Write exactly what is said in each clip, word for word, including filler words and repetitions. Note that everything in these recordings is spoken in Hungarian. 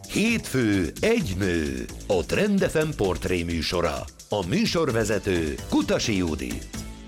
Hétfő egy nő, a Trend ef em portré műsora. A műsorvezető Kutasi Judit.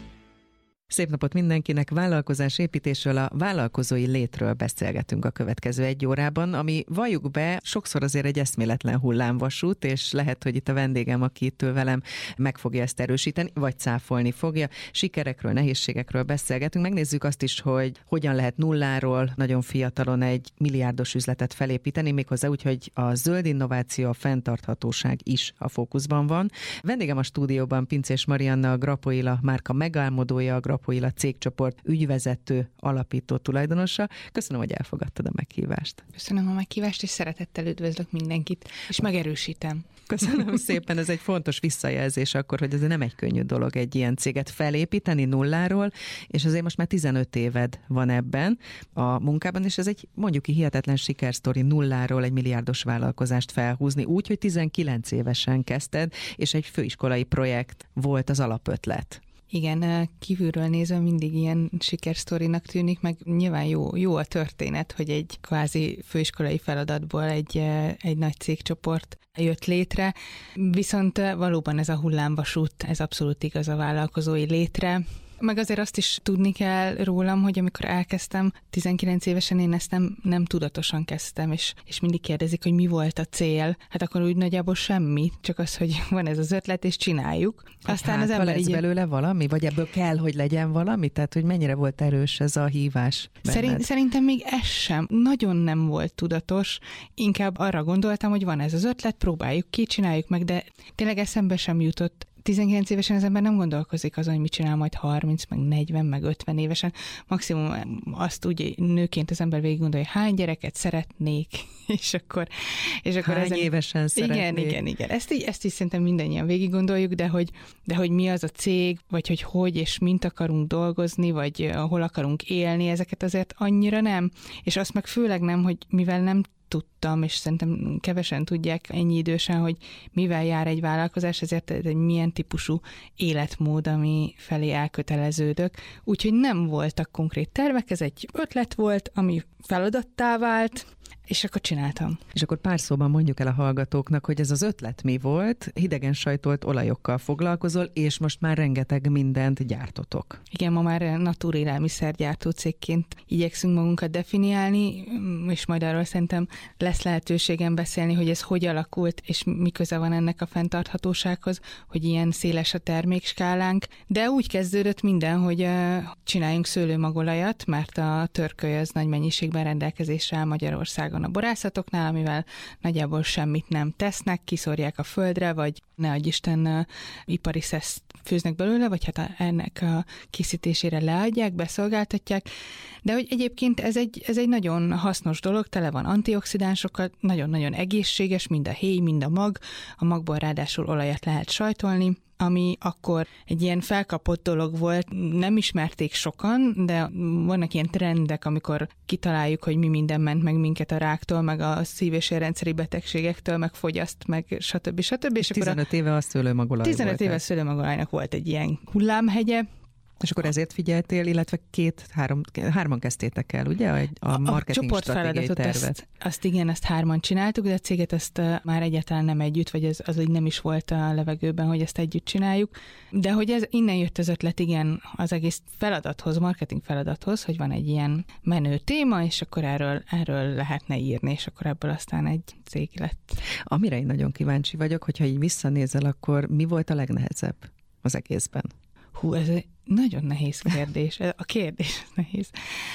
Szép napot mindenkinek! Vállalkozásépítésről, a vállalkozói létről beszélgetünk a következő egy órában, ami valljuk be sokszor azért egy eszméletlen hullámvasút, és lehet, hogy itt a vendégem, aki itt velem meg fogja ezt erősíteni, vagy cáfolni fogja. Sikerekről, nehézségekről beszélgetünk. Megnézzük azt is, hogy hogyan lehet nulláról nagyon fiatalon egy milliárdos üzletet felépíteni, méghozzá úgy, hogy a zöld innováció, a fenntarthatóság is a fókuszban van. Vendégem a stúdióban Pinczés Marianna, a Grapoila márka megálmodója, a Grapoila cégcsoport ügyvezető, alapító tulajdonosa. Köszönöm, hogy elfogadtad a meghívást. Köszönöm a meghívást, és szeretettel üdvözlök mindenkit, és megerősítem. Köszönöm szépen, ez egy fontos visszajelzés akkor, hogy ez nem egy könnyű dolog egy ilyen céget felépíteni nulláról, és azért most már tizenöt éved van ebben a munkában, és ez egy mondjuk ki hihetetlen sikersztori nulláról egy milliárdos vállalkozást felhúzni, úgy, hogy tizenkilenc évesen kezdted, és egy főiskolai projekt volt az alapötlet. Igen, kívülről nézve mindig ilyen sikersztorinak tűnik, meg nyilván jó, jó a történet, hogy egy kvázi főiskolai feladatból egy, egy nagy cégcsoport jött létre, viszont valóban ez a hullámvasút, ez abszolút igaz a vállalkozói létre. Meg azért azt is tudni kell rólam, hogy amikor elkezdtem, tizenkilenc évesen én ezt nem, nem tudatosan kezdtem, és, és mindig kérdezik, hogy mi volt a cél. Hát akkor úgy nagyjából semmi, csak az, hogy van ez az ötlet, és csináljuk. Aztán hát, az ember így... belőle valami, vagy ebből kell, hogy legyen valami? Tehát, hogy mennyire volt erős ez a hívás Szerint, Szerintem még ez sem. Nagyon nem volt tudatos. Inkább arra gondoltam, hogy van ez az ötlet, próbáljuk ki, csináljuk meg, de tényleg eszembe sem jutott. tizenkilenc évesen az ember nem gondolkozik azon, hogy mit csinál majd harminc, meg negyven, meg ötven évesen. Maximum azt úgy nőként az ember végig gondolja, hány gyereket szeretnék, és akkor... És akkor hány ezen... évesen szeretnék. Igen, igen, igen. Ezt így, ezt így szerintem mindannyian végig gondoljuk, de hogy, de hogy mi az a cég, vagy hogy hogy és mint akarunk dolgozni, vagy hol akarunk élni, ezeket azért annyira nem. És azt meg főleg nem, hogy mivel nem tudtam, és szerintem kevesen tudják ennyi idősen, hogy mivel jár egy vállalkozás, ezért egy milyen típusú életmód, ami felé elköteleződök. Úgyhogy nem voltak konkrét tervek, ez egy ötlet volt, ami feladattá vált, és akkor csináltam. És akkor pár szóban mondjuk el a hallgatóknak, hogy ez az ötlet mi volt, hidegen sajtolt olajokkal foglalkozol, és most már rengeteg mindent gyártotok. Igen, ma már natur élelmiszergyártó cégként igyekszünk magunkat definiálni, és majd arról szerintem lesz lehetőségem beszélni, hogy ez hogy alakult, és mi köze van ennek a fenntarthatósághoz, hogy ilyen széles a termékskálánk. De úgy kezdődött minden, hogy csináljunk szőlőmagolajat, mert a törköly az nagy mennyiségben rendelkezésre áll Magyarországon a borászatoknál, amivel nagyjából semmit nem tesznek, kiszórják a földre, vagy ne adj Isten ipari szeszt főznek belőle, vagy hát ennek a készítésére leadják, beszolgáltatják. De hogy egyébként ez egy, ez egy nagyon hasznos dolog, tele van antioxidánsokkal, nagyon-nagyon egészséges, mind a héj, mind a mag. A magból ráadásul olajat lehet sajtolni, ami akkor egy ilyen felkapott dolog volt, nem ismerték sokan, de vannak ilyen trendek, amikor kitaláljuk, hogy mi minden ment meg minket a ráktól, meg a szív- és érrendszeri betegségektől, meg fogyaszt, meg stb. stb. És tizenöt akkor éve a szőlőmagolaj tizenöt éve a szőlőmagolajnak volt egy ilyen hullámhegye. És akkor ezért figyeltél, illetve két-három, hárman kezdtétek el, ugye, a marketing a stratégiai tervet? Azt, azt igen, azt hárman csináltuk, de a céget azt már egyáltalán nem együtt, vagy az, az így nem is volt a levegőben, hogy ezt együtt csináljuk. De hogy ez innen jött az ötlet, igen, az egész feladathoz, marketing feladathoz, hogy van egy ilyen menő téma, és akkor erről, erről lehetne írni, és akkor ebből aztán egy cég lett. Amire én nagyon kíváncsi vagyok, hogyha így visszanézel, akkor mi volt a legnehezebb az egészben? Hú, ez egy nagyon nehéz kérdés. A kérdés nehéz.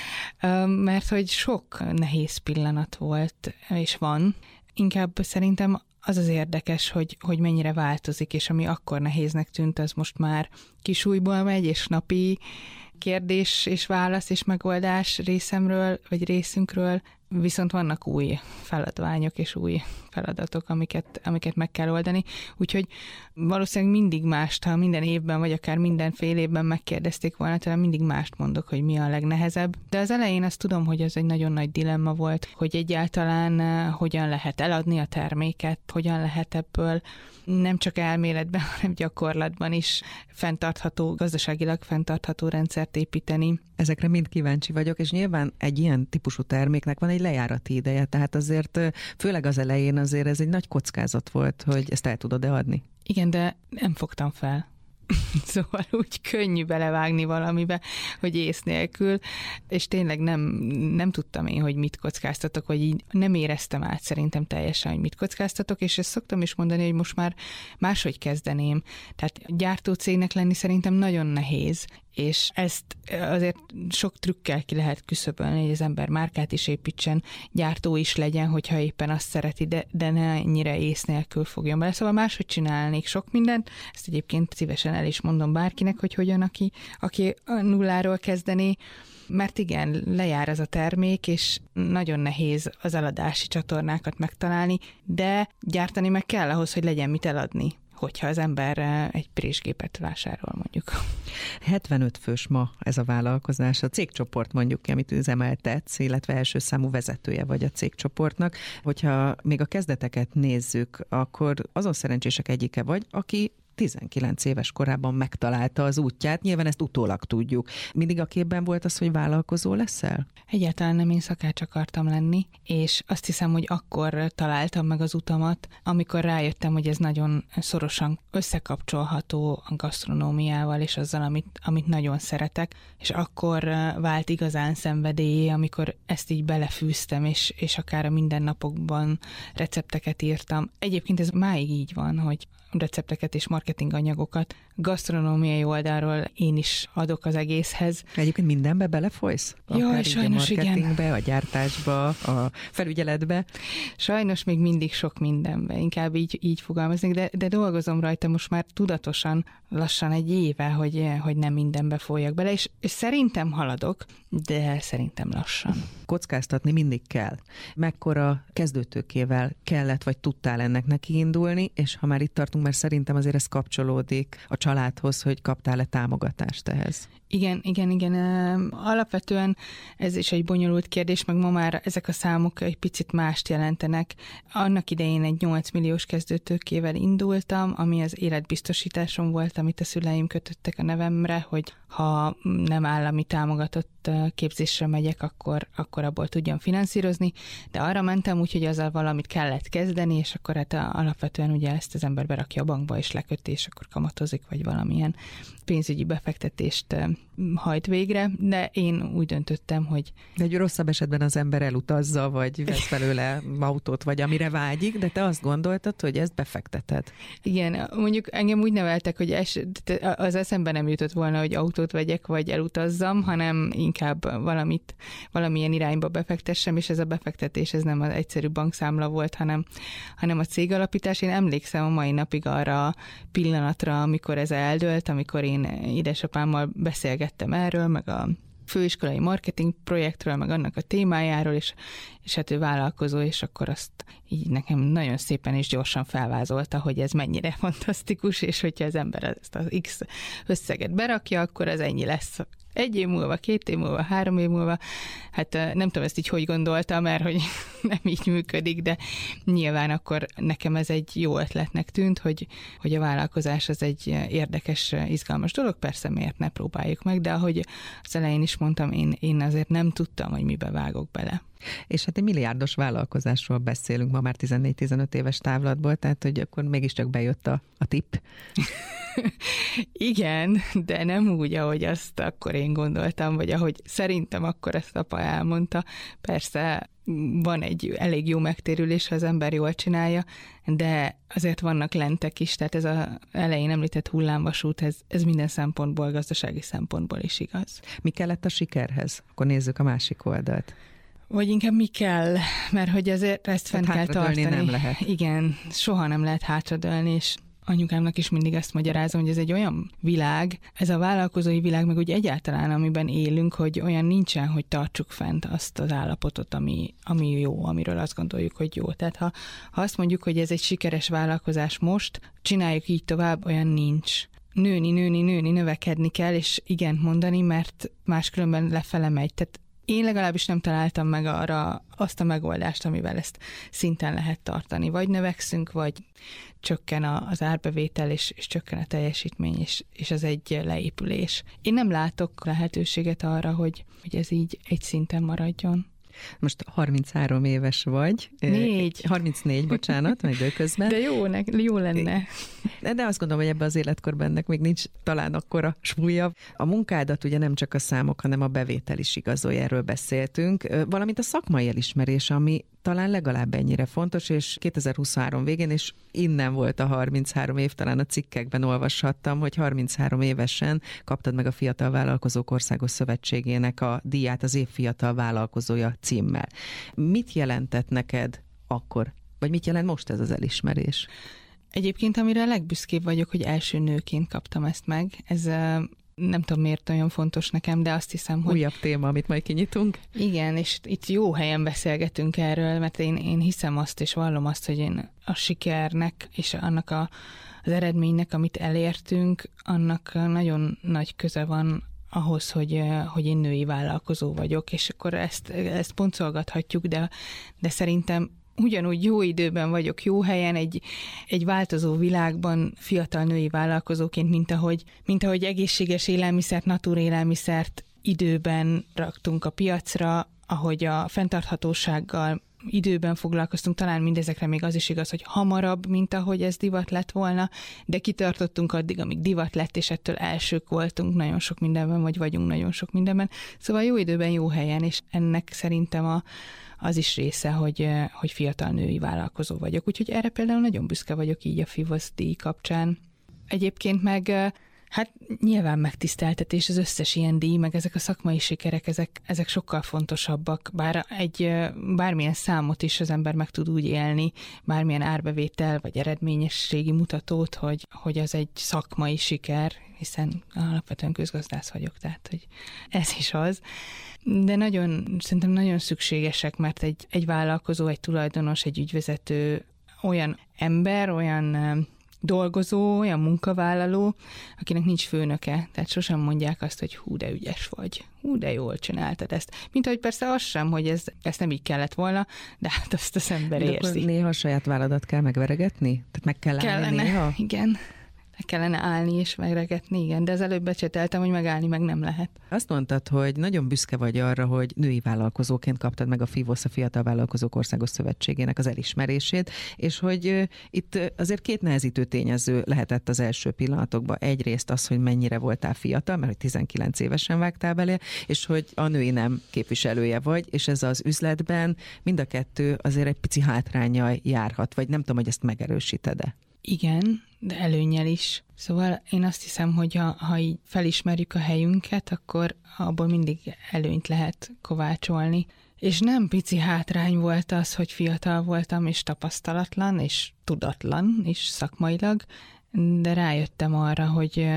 Mert hogy sok nehéz pillanat volt, és van. Inkább szerintem az az érdekes, hogy, hogy mennyire változik, és ami akkor nehéznek tűnt, az most már kisújból megy, és napi kérdés és válasz és megoldás részemről, vagy részünkről, viszont vannak új feladványok és új feladatok, amiket, amiket meg kell oldani. Úgyhogy valószínűleg mindig mást, ha minden évben, vagy akár minden fél évben megkérdezték volna, talán mindig mást mondok, hogy mi a legnehezebb. De az elején azt tudom, hogy ez egy nagyon nagy dilemma volt, hogy egyáltalán hogyan lehet eladni a terméket, hogyan lehet ebből nem csak elméletben, hanem gyakorlatban is fenntartható, gazdaságilag fenntartható rendszert építeni. Ezekre mind kíváncsi vagyok, és nyilván egy ilyen típusú terméknek van egy egy lejárati ideje, tehát azért főleg az elején azért ez egy nagy kockázat volt, hogy ezt el tudod-e adni. Igen, de nem fogtam fel. Szóval úgy könnyű belevágni valamibe, hogy ész nélkül, és tényleg nem, nem tudtam én, hogy mit kockáztatok, vagy így nem éreztem át szerintem teljesen, hogy mit kockáztatok, és ezt szoktam is mondani, hogy most már máshogy kezdeném. Tehát gyártócégnek lenni szerintem nagyon nehéz, és ezt azért sok trükkel ki lehet küszöbölni, hogy az ember márkát is építsen, gyártó is legyen, hogyha éppen azt szereti, de, de ne ennyire ész nélkül fogjon bele. Szóval máshogy csinálnék sok mindent, ezt egyébként szívesen el is mondom bárkinek, hogy hogyan, aki, aki nulláról kezdené, mert igen, lejár ez a termék, és nagyon nehéz az eladási csatornákat megtalálni, de gyártani meg kell ahhoz, hogy legyen mit eladni, hogyha az ember egy présgépet vásárol, mondjuk. hetvenöt fős ma ez a vállalkozás, a cégcsoport mondjuk, amit üzemeltetsz, illetve első számú vezetője vagy a cégcsoportnak. Hogyha még a kezdeteket nézzük, akkor azon szerencsések egyike vagy, aki tizenkilenc éves korában megtalálta az útját, nyilván ezt utólag tudjuk. Mindig a képben volt az, hogy vállalkozó leszel? Egyáltalán nem, én szakács akartam lenni, és azt hiszem, hogy akkor találtam meg az utamat, amikor rájöttem, hogy ez nagyon szorosan összekapcsolható a gasztronómiával és azzal, amit, amit nagyon szeretek, és akkor vált igazán szenvedélyé, amikor ezt így belefűztem, és, és akár a mindennapokban recepteket írtam. Egyébként ez máig így van, hogy recepteket és marketinganyagokat gasztronómiai oldalról én is adok az egészhez. Egyébként mindenbe belefolysz? Jaj, sajnos a marketingbe, igen. A gyártásba, a felügyeletbe? Sajnos még mindig sok mindenbe, inkább így, így fogalmaznék, de, de dolgozom rajta most már tudatosan, lassan egy éve, hogy, hogy nem mindenbe folyjak bele, és, és szerintem haladok, de szerintem lassan. Kockáztatni mindig kell. Mekkora kezdőtőkével kellett, vagy tudtál ennek nekiindulni, és ha már itt tartunk, mert szerintem azért ez kapcsolódik a családhoz, hogy kaptál-e támogatást ehhez? Igen, igen, igen. Alapvetően ez is egy bonyolult kérdés, meg ma már ezek a számok egy picit mást jelentenek. Annak idején egy nyolc milliós kezdőtőkével indultam, ami az életbiztosításom volt, amit a szüleim kötöttek a nevemre, hogy ha nem állami támogatott képzésre megyek, akkor, akkor abból tudjam finanszírozni, de arra mentem úgy, hogy azzal valamit kellett kezdeni, és akkor hát alapvetően ugye ezt az ember berakja a bankba, és leköti, és akkor kamatozik, vagy valamilyen pénzügyi befektetést hajt végre, de én úgy döntöttem, hogy... De egy rosszabb esetben az ember elutazza, vagy vesz belőle autót, vagy amire vágyik, de te azt gondoltad, hogy ezt befekteted. Igen, mondjuk engem úgy neveltek, hogy es, az eszembe nem jutott volna, hogy autót vegyek, vagy elutazzam, hanem inkább valamit, valamilyen irányba befektessem, és ez a befektetés, ez nem az egyszerű bankszámla volt, hanem, hanem a cégalapítás. Én emlékszem a mai napig arra a pillanatra, amikor ez eldőlt, amikor én édesapámmal beszélgettem erről, meg a főiskolai marketing projektről, meg annak a témájáról, és, és hát ő vállalkozó, és akkor azt így nekem nagyon szépen és gyorsan felvázolta, hogy ez mennyire fantasztikus, és hogyha az ember ezt az X összeget berakja, akkor az ennyi lesz. Egy év múlva, két év múlva, három év múlva, hát nem tudom ezt így hogy gondoltam, mert hogy nem így működik, de nyilván akkor nekem ez egy jó ötletnek tűnt, hogy, hogy a vállalkozás az egy érdekes, izgalmas dolog, persze miért ne próbáljuk meg, de ahogy az elején is mondtam, én, én azért nem tudtam, hogy mibe vágok bele. És hát egy milliárdos vállalkozásról beszélünk ma már tizennégy-tizenöt éves távlatból, tehát hogy akkor mégiscsak bejött a, a tipp. Igen, de nem úgy, ahogy azt akkor én gondoltam, vagy ahogy szerintem akkor ezt apa elmondta. Persze van egy elég jó megtérülés, ha az ember jól csinálja, de azért vannak lentek is, tehát ez az elején említett hullámvasút, ez, ez minden szempontból, gazdasági szempontból is igaz. Mi kellett a sikerhez? Akkor nézzük a másik oldalt. Vagy inkább mi kell, mert hogy azért ezt fent kell tartani. Nem lehet. Igen, soha nem lehet hátradőlni, és anyukámnak is mindig azt magyarázom, hogy ez egy olyan világ, ez a vállalkozói világ, meg úgy egyáltalán, amiben élünk, hogy olyan nincsen, hogy tartsuk fent azt az állapotot, ami, ami jó, amiről azt gondoljuk, hogy jó. Tehát ha, ha azt mondjuk, hogy ez egy sikeres vállalkozás most, csináljuk így tovább, olyan nincs. Nőni, nőni, nőni, növekedni kell, és igen mondani, mert máskülönben lefele megy. Tehát én legalábbis nem találtam meg arra azt a megoldást, amivel ezt szinten lehet tartani. Vagy növekszünk, vagy csökken az árbevétel, és, és csökken a teljesítmény, és, és az egy leépülés. Én nem látok lehetőséget arra, hogy, hogy ez így egy szinten maradjon. Most harminchárom éves vagy. Négy. harmincnégy, bocsánat, majd időközben. De jó, ne, jó lenne. De, de azt gondolom, hogy ebben az életkorban ennek még nincs talán akkora súlya. A munkádat ugye nem csak a számok, hanem a bevétel is igazolja, erről beszéltünk, valamint a szakmai elismerés, ami talán legalább ennyire fontos, és kétezer-huszonhárom végén, és innen volt a harminchárom év, talán a cikkekben olvashattam, hogy harminchárom évesen kaptad meg a Fiatal Vállalkozók Országos Szövetségének a díját, az év fiatal vállalkozója címmel. Mit jelentett neked akkor? Vagy mit jelent most ez az elismerés? Egyébként, amire a legbüszkébb vagyok, hogy első nőként kaptam ezt meg. Ez nem tudom, miért olyan fontos nekem, de azt hiszem, hogy... Újabb téma, amit majd kinyitunk. Igen, és itt jó helyen beszélgetünk erről, mert én, én hiszem azt, és vallom azt, hogy én a sikernek és annak a, az eredménynek, amit elértünk, annak nagyon nagy köze van ahhoz, hogy, hogy én női vállalkozó vagyok, és akkor ezt, ezt pontszolgathatjuk, de, de szerintem ugyanúgy jó időben vagyok, jó helyen, egy, egy változó világban fiatal női vállalkozóként, mint ahogy, mint ahogy egészséges élelmiszert, natúr élelmiszert időben raktunk a piacra, ahogy a fenntarthatósággal időben foglalkoztunk, talán mindezekre még az is igaz, hogy hamarabb, mint ahogy ez divat lett volna, de kitartottunk addig, amíg divat lett, és ettől elsők voltunk nagyon sok mindenben, vagy vagyunk nagyon sok mindenben. Szóval jó időben, jó helyen, és ennek szerintem a az is része, hogy, hogy fiatal női vállalkozó vagyok. Úgyhogy erre például nagyon büszke vagyok így a Fivosz díj kapcsán. Egyébként meg hát nyilván megtiszteltetés az összes ilyen díj, meg ezek a szakmai sikerek, ezek, ezek sokkal fontosabbak, bár egy bármilyen számot is az ember meg tud úgy élni, bármilyen árbevétel vagy eredményességi mutatót, hogy, hogy az egy szakmai siker, hiszen alapvetően közgazdász vagyok, tehát hogy ez is az. De nagyon, szerintem nagyon szükségesek, mert egy, egy vállalkozó, egy tulajdonos, egy ügyvezető olyan ember, olyan dolgozó, olyan munkavállaló, akinek nincs főnöke, tehát sosem mondják azt, hogy hú, de ügyes vagy, hú, de jól csináltad ezt. Mint ahogy persze az sem, hogy ez, ezt nem így kellett volna, de hát azt az ember de érzi. Néha a saját válladat kell megveregetni? Tehát meg kell állni Kellene, néha? igen. Meg kellene állni és megregetni, igen, de az előbb becseteltem, hogy megállni meg nem lehet. Azt mondtad, hogy nagyon büszke vagy arra, hogy női vállalkozóként kaptad meg a Fivosz, a Fiatal Vállalkozók Országos Szövetségének az elismerését, és hogy uh, itt azért két nehezítő tényező lehetett az első pillanatokban. Egyrészt az, hogy mennyire voltál fiatal, mert hogy tizenkilenc évesen vágtál bele, és hogy a női nem képviselője vagy, és ez az üzletben mind a kettő azért egy pici hátránnyal járhat, vagy nem tudom, hogy ezt megerősíted-e. Igen, de előnnyel is. Szóval én azt hiszem, hogy ha, ha így felismerjük a helyünket, akkor abból mindig előnyt lehet kovácsolni. És nem pici hátrány volt az, hogy fiatal voltam, és tapasztalatlan, és tudatlan is szakmailag, de rájöttem arra, hogy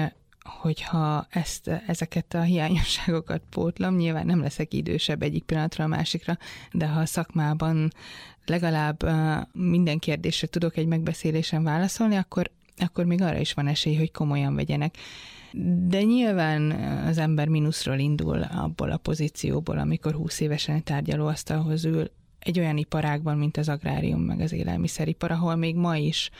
hogyha ezt, ezeket a hiányosságokat pótlom, nyilván nem leszek idősebb egyik pillanatra a másikra, de ha a szakmában legalább minden kérdésre tudok egy megbeszélésen válaszolni, akkor, akkor még arra is van esély, hogy komolyan vegyenek. De nyilván az ember mínuszról indul abból a pozícióból, amikor húsz évesen egy tárgyalóasztalhoz ül egy olyan iparágban, mint az agrárium, meg az élelmiszeripar, ahol még ma is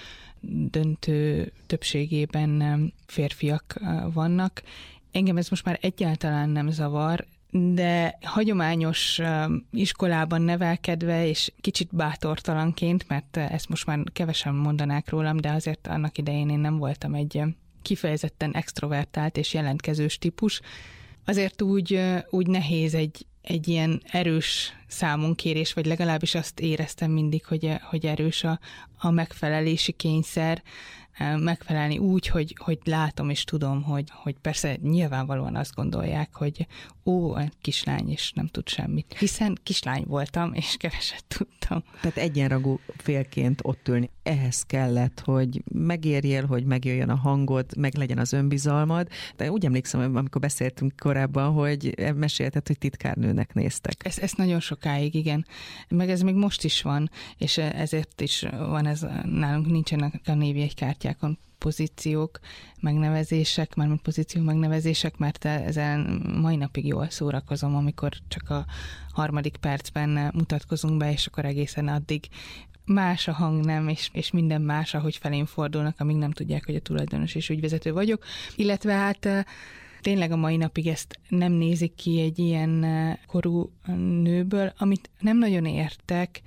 döntő többségében férfiak vannak. Engem ez most már egyáltalán nem zavar, de hagyományos iskolában nevelkedve, és kicsit bátortalanként, mert ezt most már kevesen mondanák rólam, de azért annak idején én nem voltam egy kifejezetten extrovertált és jelentkezős típus, azért úgy, úgy nehéz egy, egy ilyen erős számunkérés, vagy legalábbis azt éreztem mindig, hogy, hogy erős a, a megfelelési kényszer, megfelelni úgy, hogy, hogy látom és tudom, hogy, hogy persze nyilvánvalóan azt gondolják, hogy ó, kislány és nem tud semmit. Hiszen kislány voltam, és keveset tudtam. Tehát egyenrangú félként ott ülni. Ehhez kellett, hogy megérjél, hogy megjöjjön a hangod, meg legyen az önbizalmad. De úgy emlékszem, amikor beszéltünk korábban, hogy mesélted, hogy titkárnőnek néztek. Ez, ez nagyon sokáig, igen. Meg ez még most is van, és ezért is van ez, nálunk nincsenek a névjegykártyákon pozíciók, megnevezések, mármint pozíció megnevezések, mert ezen mai napig jól szórakozom, amikor csak a harmadik percben mutatkozunk be, és akkor egészen addig más a hang nem, és, és minden más, ahogy felém fordulnak, amíg nem tudják, hogy a tulajdonos és ügyvezető vagyok. Illetve hát tényleg a mai napig ezt nem nézik ki egy ilyen korú nőből, amit nem nagyon értek,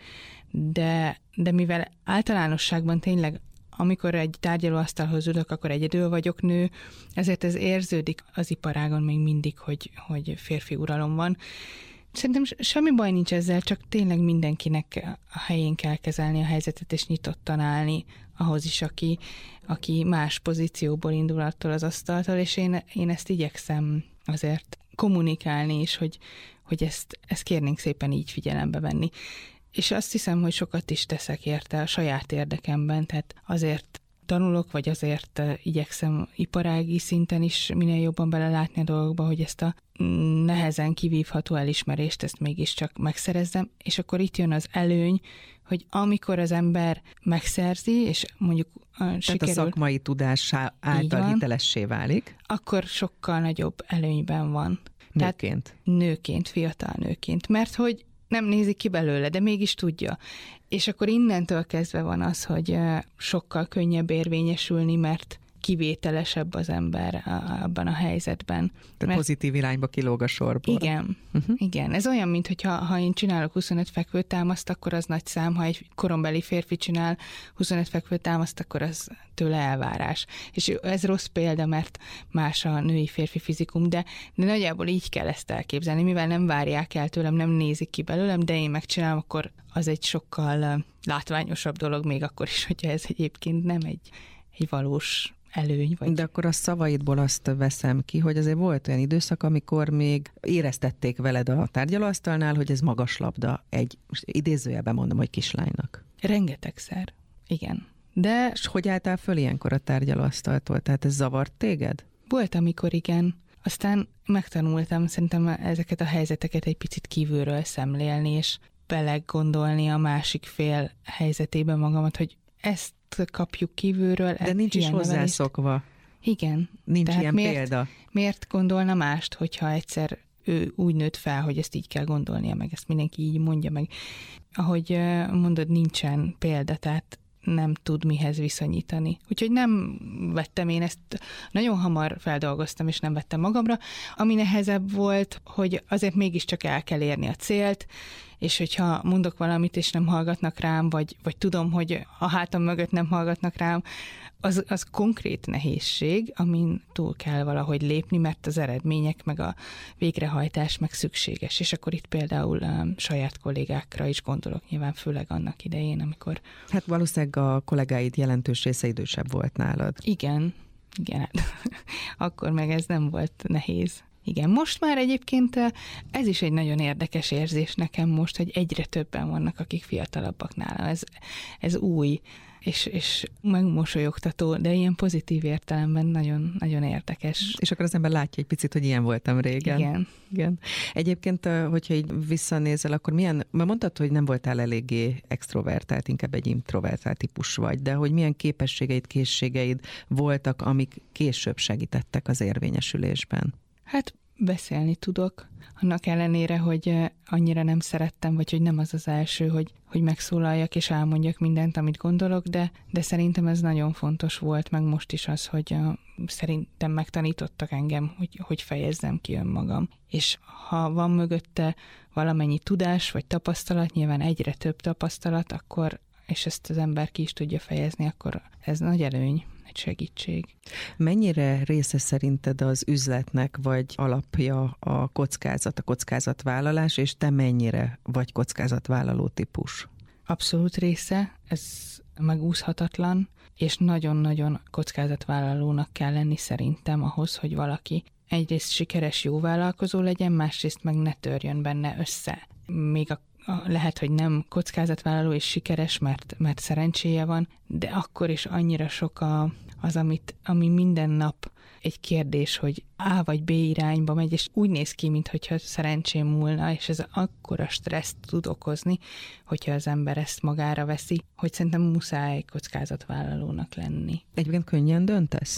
de, de mivel általánosságban tényleg amikor egy tárgyalóasztalhoz ülök, akkor egyedül vagyok nő, ezért ez érződik az iparágon még mindig, hogy, hogy férfi uralom van. Szerintem semmi baj nincs ezzel, csak tényleg mindenkinek a helyén kell kezelni a helyzetet, és nyitottan állni ahhoz is, aki, aki más pozícióból indul attól az asztaltól, és én, én ezt igyekszem azért kommunikálni is, hogy, hogy ezt, ezt kérnénk szépen így figyelembe venni. És azt hiszem, hogy sokat is teszek érte a saját érdekemben, tehát azért tanulok, vagy azért igyekszem iparági szinten is minél jobban belelátni a dolgokba, hogy ezt a nehezen kivívható elismerést, ezt mégiscsak megszerezzem, és akkor itt jön az előny, hogy amikor az ember megszerzi, és mondjuk Tehát sikerül... a szakmai tudás által van, hitelessé válik. Akkor sokkal nagyobb előnyben van. Nőként. Tehát nőként, fiatal nőként, mert hogy nem nézik ki belőle, de mégis tudja. És akkor innentől kezdve van az, hogy sokkal könnyebb érvényesülni, mert kivételesebb az ember abban a helyzetben. Tehát mert... pozitív irányba kilóg a sorból. Igen, uh-huh. igen. Ez olyan, mint hogyha ha én csinálok huszonöt fekvőtámaszt, akkor az nagy szám, ha egy korombeli férfi csinál huszonöt fekvőtámaszt, akkor az tőle elvárás. És ez rossz példa, mert más a női-férfi fizikum, de, de nagyjából így kell ezt elképzelni, mivel nem várják el tőlem, nem nézik ki belőlem, de én megcsinálom, akkor az egy sokkal látványosabb dolog, még akkor is, hogyha ez egyébként nem egy, egy valós előny. Vagy... De akkor a szavaidból azt veszem ki, hogy azért volt olyan időszak, amikor még éreztették veled a tárgyalóasztalnál, hogy ez magas labda egy, most idézőjelben mondom, hogy kislánynak. Rengetegszer, igen. De... És hogy álltál föl ilyenkor a tárgyalóasztaltól? Tehát ez zavart téged? Volt, amikor igen. Aztán megtanultam szerintem ezeket a helyzeteket egy picit kívülről szemlélni, és belegondolni a másik fél helyzetébe magamat, hogy ezt kapjuk kívülről. De nincs is hozzászokva. Igen. Nincs Tehát ilyen miért, példa. Miért gondolna mást, hogyha egyszer ő úgy nőtt fel, hogy ezt így kell gondolnia, meg ezt mindenki így mondja meg. Ahogy mondod, nincsen példa, tehát nem tud mihez viszonyítani. Úgyhogy nem vettem én ezt, nagyon hamar feldolgoztam, és nem vettem magamra. Ami nehezebb volt, hogy azért mégiscsak el kell érni a célt, és hogyha mondok valamit, és nem hallgatnak rám, vagy, vagy tudom, hogy a hátam mögött nem hallgatnak rám, az, az konkrét nehézség, amin túl kell valahogy lépni, mert az eredmények, meg a végrehajtás meg szükséges. És akkor itt például um, saját kollégákra is gondolok, nyilván főleg annak idején, amikor... Hát valószínűleg a kollégáid jelentős része idősebb volt nálad. Igen, igen. Akkor meg ez nem volt nehéz. Igen, most már egyébként ez is egy nagyon érdekes érzés nekem most, hogy egyre többen vannak, akik fiatalabbak nálam. Ez, ez új, és, és megmosolyogtató, de ilyen pozitív értelemben nagyon, nagyon érdekes. És akkor az ember látja egy picit, hogy ilyen voltam régen. Igen. Igen. Egyébként, hogyha így visszanézel, akkor milyen, mert mondtad, hogy nem voltál eléggé extrovertált, inkább egy introvertált típus vagy, de hogy milyen képességeid, készségeid voltak, amik később segítettek az érvényesülésben? Hát beszélni tudok, annak ellenére, hogy annyira nem szerettem, vagy hogy nem az az első, hogy, hogy megszólaljak és elmondjak mindent, amit gondolok, de, de szerintem ez nagyon fontos volt, meg most is az, hogy uh, szerintem megtanítottak engem, hogy, hogy fejezzem ki önmagam. És ha van mögötte valamennyi tudás, vagy tapasztalat, nyilván egyre több tapasztalat, akkor, és ezt az ember ki is tudja fejezni, akkor ez nagy előny. Segítség. Mennyire része szerinted az üzletnek, vagy alapja a kockázat, a kockázatvállalás, és te mennyire vagy kockázatvállaló típus? Abszolút része, ez megúszhatatlan, és nagyon-nagyon kockázatvállalónak kell lenni szerintem ahhoz, hogy valaki egyrészt sikeres jó vállalkozó legyen, másrészt meg ne törjön benne össze. Még a lehet, hogy nem kockázatvállaló és sikeres, mert, mert szerencséje van, de akkor is annyira sok a, az, amit, ami minden nap egy kérdés, hogy A vagy B irányba megy, és úgy néz ki, mintha szerencsém múlna, és ez akkora stresszt tud okozni, hogyha az ember ezt magára veszi, hogy szerintem muszáj kockázatvállalónak lenni. Egyébként könnyen döntesz?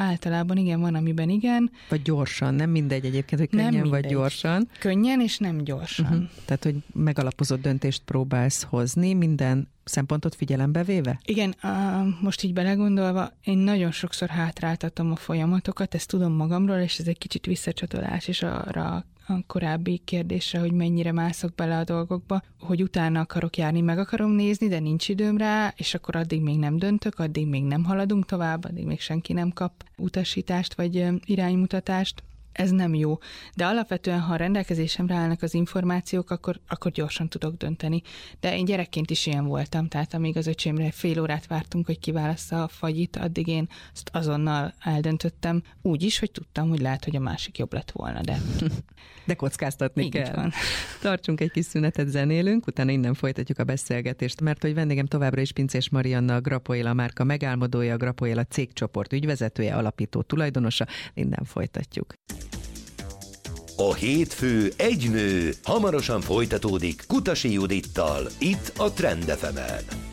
Általában igen, van, amiben igen. Vagy gyorsan, nem mindegy egyébként, hogy könnyen nem vagy gyorsan. Könnyen és nem gyorsan. Uh-huh. Tehát, hogy megalapozott döntést próbálsz hozni, minden szempontot figyelembe véve? Igen, most így belegondolva, én nagyon sokszor hátráltatom a folyamatokat, ezt tudom magamról, és ez egy kicsit visszacsatolás is arra a korábbi kérdésre, hogy mennyire mászok bele a dolgokba, hogy utána akarok járni, meg akarom nézni, de nincs időm rá, és akkor addig még nem döntök, addig még nem haladunk tovább, addig még senki nem kap utasítást vagy iránymutatást. Ez nem jó. De alapvetően, ha a rendelkezésemre állnak az információk, akkor, akkor gyorsan tudok dönteni. De én gyerekként is ilyen voltam, tehát amíg az öcsémre fél órát vártunk, hogy kiválassza a fagyit, addig én azt azonnal eldöntöttem, úgy is, hogy tudtam, hogy lehet, hogy a másik jobb lett volna, de... De kockáztatni így kell. Van. Tartsunk egy kis szünetet, zenélünk, utána innen folytatjuk a beszélgetést, mert hogy vendégem továbbra is Pinczés Marianna, a Grapoéla márka megálmodója, a Grapoéla cégcsoport ügyvezetője, alapító tulajdonosa. Innen folytatjuk. A hétfő egy nő hamarosan folytatódik Kutasi Judittal, itt a Trend ef emen.